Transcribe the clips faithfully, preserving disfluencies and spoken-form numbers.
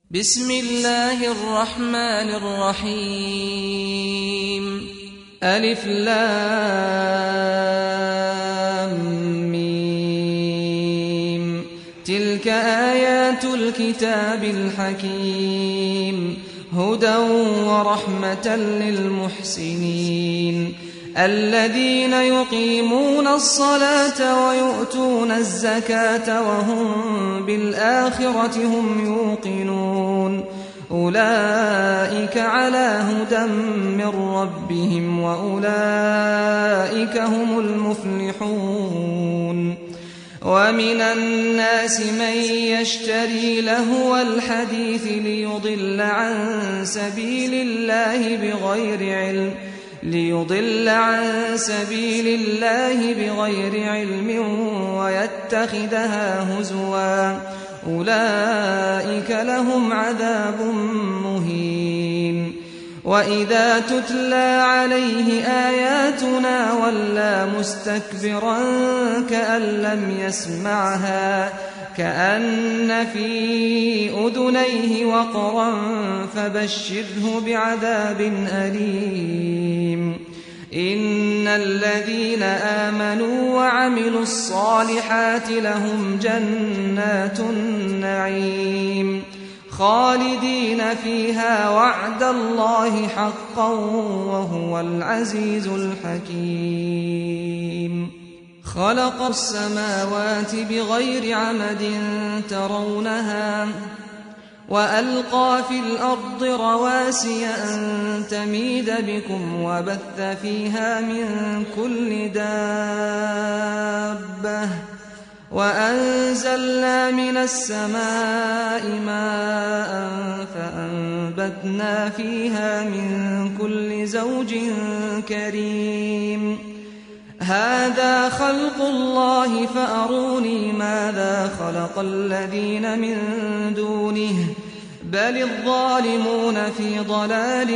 بسم الله الرحمن الرحيم ألف لام ميم تلك آيات الكتاب الحكيم هدى ورحمة للمحسنين الذين يقيمون الصلاة ويؤتون الزكاة وهم بالآخرة هم يوقنون أولئك على هدى من ربهم وأولئك هم المفلحون ومن الناس من يشتري لهو الحديث ليضل عن سبيل الله بغير علم ليضل عن سبيل الله بغير علم ويتخذها هزوا أولئك لهم عذاب مهين وإذا تتلى عليه آياتنا ولى مستكبرا كأن لم يسمعها كأن في أذنيه وقرا فبشره بعذاب أليم إن الذين آمنوا وعملوا الصالحات لهم جنات النعيم خالدين فيها وعد الله حقا وهو العزيز الحكيم خلق السماوات بغير عمد ترونها وألقى في الأرض رواسي أن تميد بكم وبث فيها من كل دابة وأنزلنا من السماء ماء فأنبتنا فيها من كل زوج كريم هذا خلق الله فأروني ماذا خلق الذين من دونه بل الظالمون في ضلال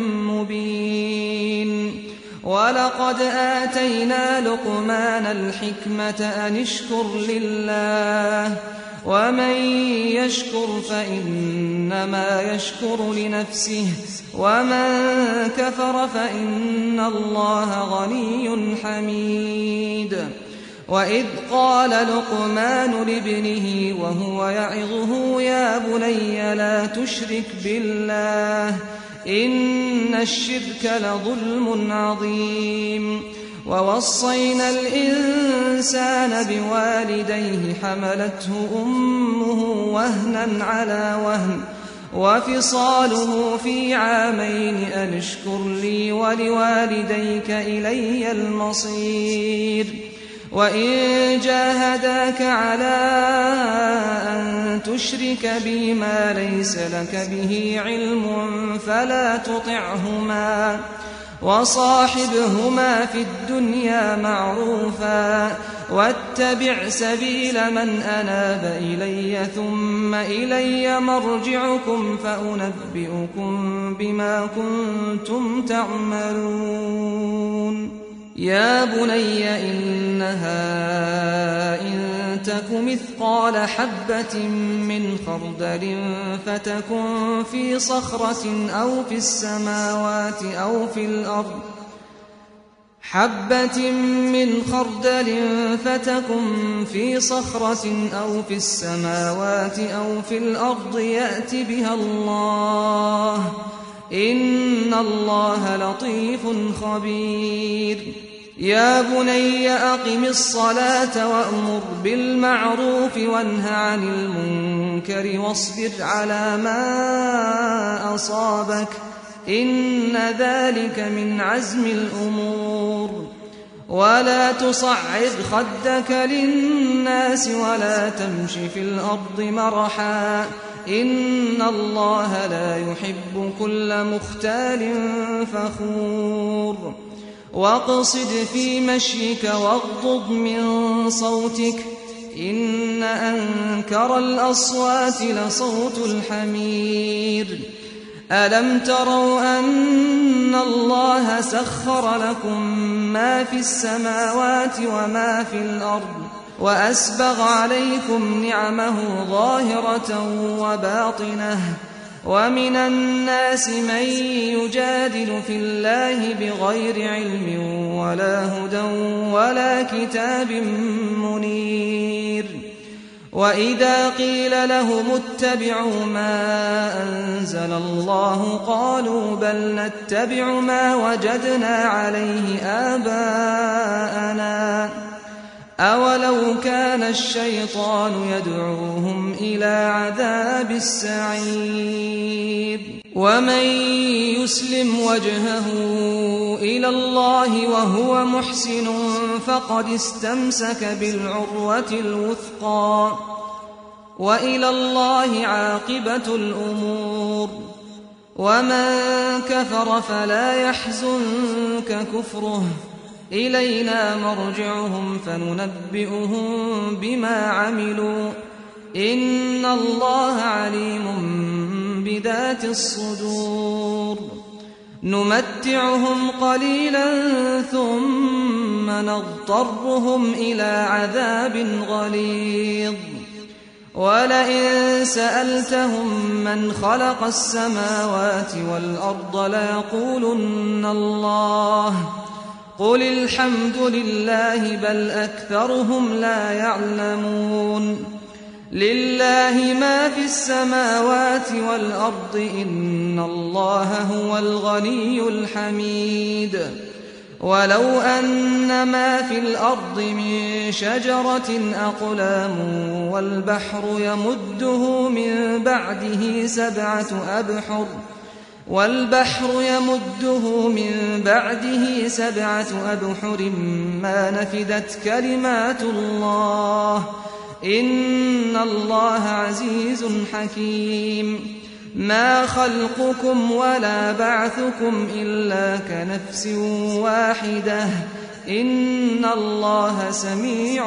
مبين ولقد آتينا لقمان الحكمة أن اشكر لله ومن يشكر فإنما يشكر لنفسه ومن كفر فإن الله غني حميد وإذ قال لقمان لابنه وهو يعظه يا بني لا تشرك بالله إن الشرك لظلم عظيم ووصينا الإنسان بوالديه حملته أمه وهنا على وهن وفصاله في عامين أن اشكر لي ولوالديك إلي المصير وإن جاهداك على أن تشرك بي ما ليس لك به علم فلا تطعهما وصاحبهما في الدنيا معروفا واتبع سبيل من أناب إلي ثم إلي مرجعكم فأنبئكم بما كنتم تعملون يا بني إنها إن تك مثقال حبة من خردل فتكن في صخرة أو في السماوات أو في الأرض حبة من خردل فتكن في صخرة أو في السماوات أو في الأرض يأت بها الله إن الله لطيف خبير يا بني أقم الصلاة وأمر بالمعروف وانه عن المنكر واصبر على ما أصابك إن ذلك من عزم الأمور ولا تصعد خدك للناس ولا تمش في الأرض مرحا إن الله لا يحب كل مختال فخور واقصد في مشيك واغضض من صوتك إن أنكر الأصوات لصوت الحمير ألم تروا أن الله سخر لكم ما في السماوات وما في الأرض وأسبغ عليكم نعمه ظاهرة وباطنة ومن الناس من يجادل في الله بغير علم ولا هدى ولا كتاب منير وإذا قيل لهم اتبعوا ما أنزل الله قالوا بل نتبع ما وجدنا عليه آباءنا أولو كان الشيطان يدعوهم إلى عذاب السعير ومن يسلم وجهه إلى الله وهو محسن فقد استمسك بالعروة الوثقى وإلى الله عاقبة الأمور ومن كفر فلا يحزنك كفره إلينا مرجعهم فننبئهم بما عملوا إن الله عليم بذات الصدور نمتعهم قليلا ثم نضطرهم إلى عذاب غليظ ولئن سألتهم من خلق السماوات والأرض ليقولن الله قل الحمد لله بل أكثرهم لا يعلمون لله ما في السماوات والأرض إن الله هو الغني الحميد ولو أن ما في الأرض من شجرة أقلام والبحر يمده من بعده سبعة أبحر والبحر يمده من بعده سبعة أبحر ما نفدت كلمات الله إن الله عزيز حكيم ما خلقكم ولا بعثكم إلا كنفس واحدة إن الله سميع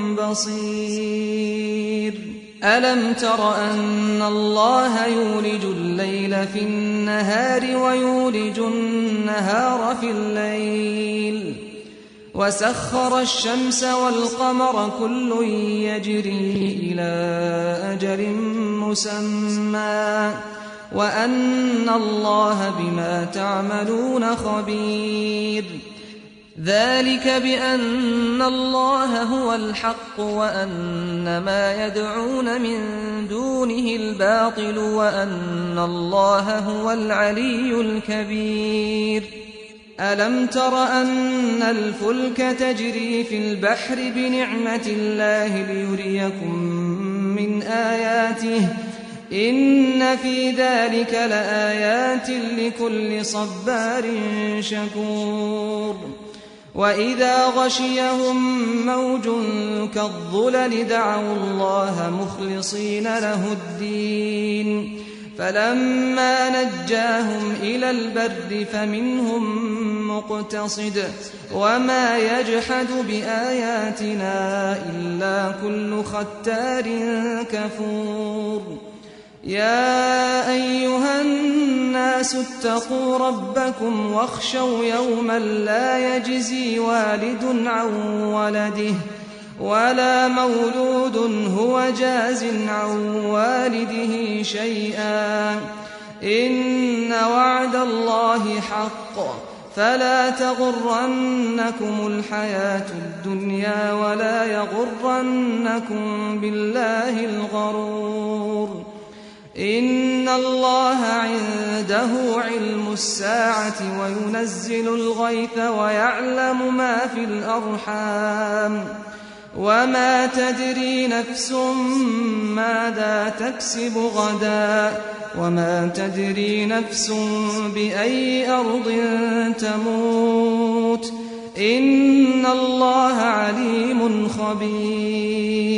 بصير ألم تر أن الله يولج الليل في النهار ويولج النهار في الليل وسخر الشمس والقمر كل يجري إلى أجل مسمى وأن الله بما تعملون خبير ذلك بأن الله هو الحق وأن ما يدعون من دونه الباطل وأن الله هو العلي الكبير ألم تر أن الفلك تجري في البحر بنعمة الله ليريكم من آياته إن في ذلك لآيات لكل صبار شكور وإذا غشيهم موج كالظلل دعوا الله مخلصين له الدين فلما نجاهم إلى البر فمنهم مقتصد وما يجحد بآياتنا إلا كل ختار كفور يا أيها الناس اتقوا ربكم واخشوا يوما لا يجزي والد عن ولده ولا مولود هو جاز عن والده شيئا إن وعد الله حق فلا تغرنكم الحياة الدنيا ولا يغرنكم بالله الغرور إن الله عنده علم الساعة وينزل الغيث ويعلم ما في الأرحام وما تدري نفس ماذا تكسب غدا وما تدري نفس بأي أرض تموت إن الله عليم خبير